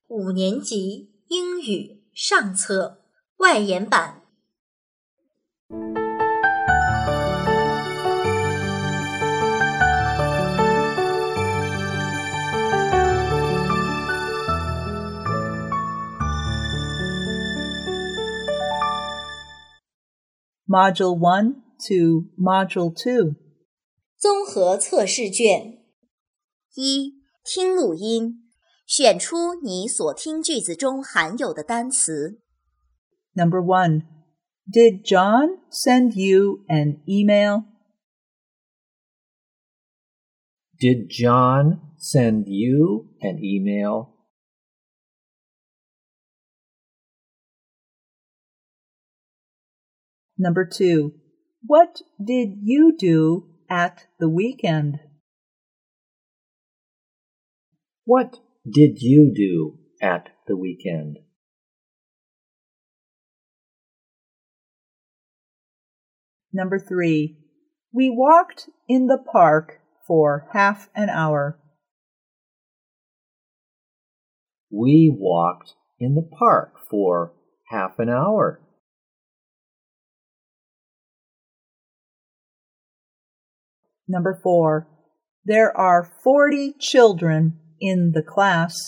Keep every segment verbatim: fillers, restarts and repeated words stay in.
五年级英语上册外研版。 Module one to Module two. 综合测试卷。一、听录音，选出你所听句子中含有的单词。 Number one, did John send you an email? Did John send you an email? Number two, what did you do at the weekend? What did you do at the weekend? Number three, we walked in the park for half an hour. We walked in the park for half an hour. Number four, there are forty children in the class.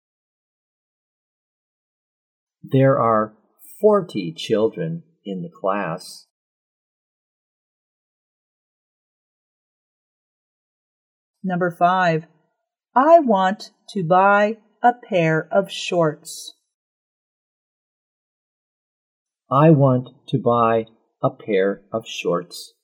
There are forty children in the class. Number five, I want to buy a pair of shorts. I want to buy a pair of shorts.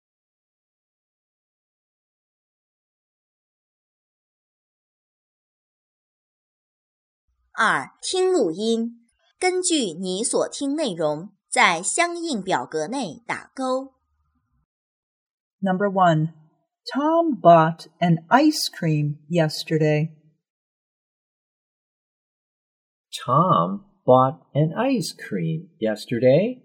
二、听录音，根据你所听内容，在相应表格内打勾。 Number one, Tom bought an ice cream yesterday. Tom bought an ice cream yesterday.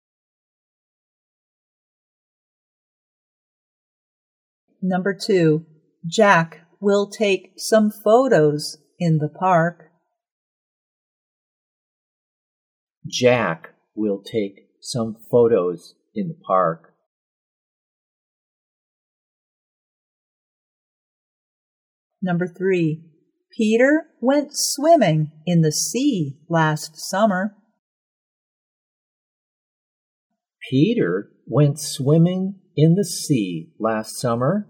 Number two, Jack will take some photos in the park. Jack will take some photos in the park. Number three, Peter went swimming in the sea last summer. Peter went swimming in the sea last summer.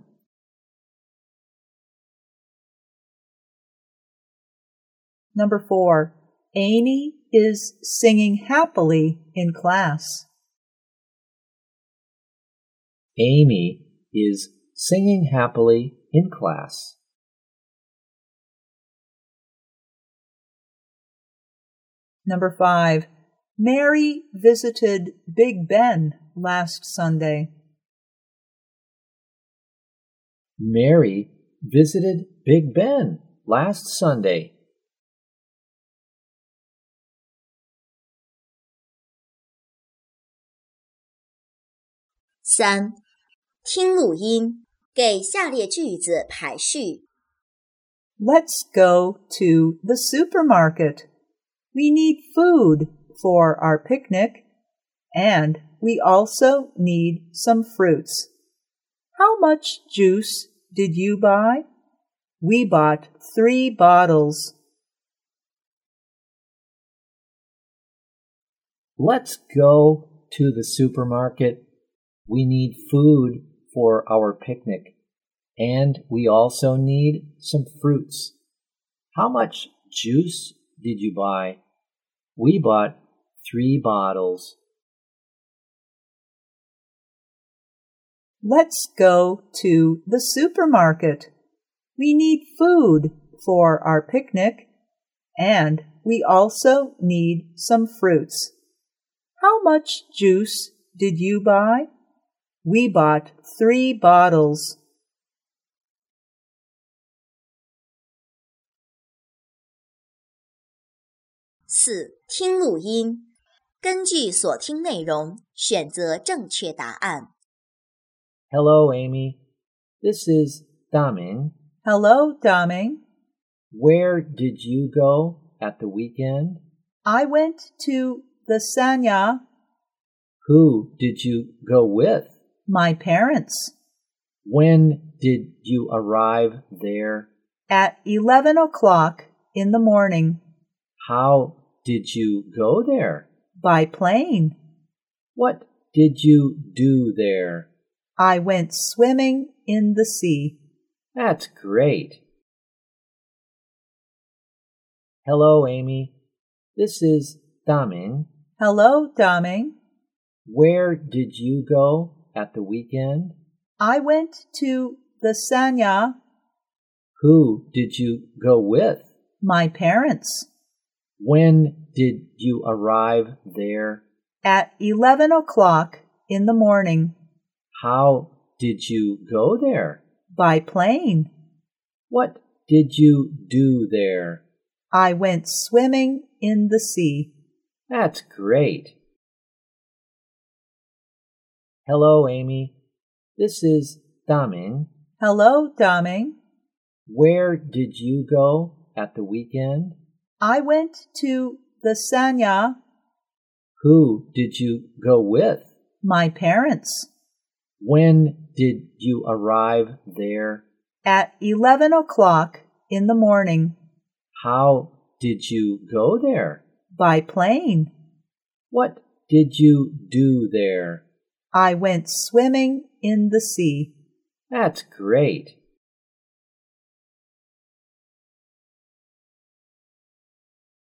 Number four, Amy is singing happily in class. Amy is singing happily in class. Number five, Mary visited Big Ben last Sunday. Mary visited Big Ben last Sunday. 三、听录音，给下列句子排序。 Let's go to the supermarket. We need food for our picnic, and we also need some fruits. How much juice did you buy? We bought three bottles. Let's go to the supermarket. We need food for our picnic, and we also need some fruits. How much juice did you buy? We bought three bottles. Let's go to the supermarket. We need food for our picnic, and we also need some fruits. How much juice did you buy? We bought three bottles. 四、听录音，根据所听内容选择正确答案。 Hello, Amy. This is Daming. Hello, Daming. Where did you go? at the weekend? I went to the Sanya. Who did you go with? My parents. When did you arrive there? At eleven o'clock in the morning. How did you go there? By plane. What did you do there? I went swimming in the sea. That's great. Hello, Amy. This is Daming. Hello, Daming. Where did you go at the weekend? I went to the Sanya. Who did you go with? My parents. When did you arrive there? At eleven o'clock in the morning. How did you go there? By plane. What did you do there? I went swimming in the sea. That's great. Hello, Amy. This is Daming. Hello, Daming. Where did you go at the weekend? I went to the Sanya. Who did you go with? My parents. When did you arrive there? At eleven o'clock in the morning. How did you go there? By plane. What did you do there? I went swimming in the sea. That's great.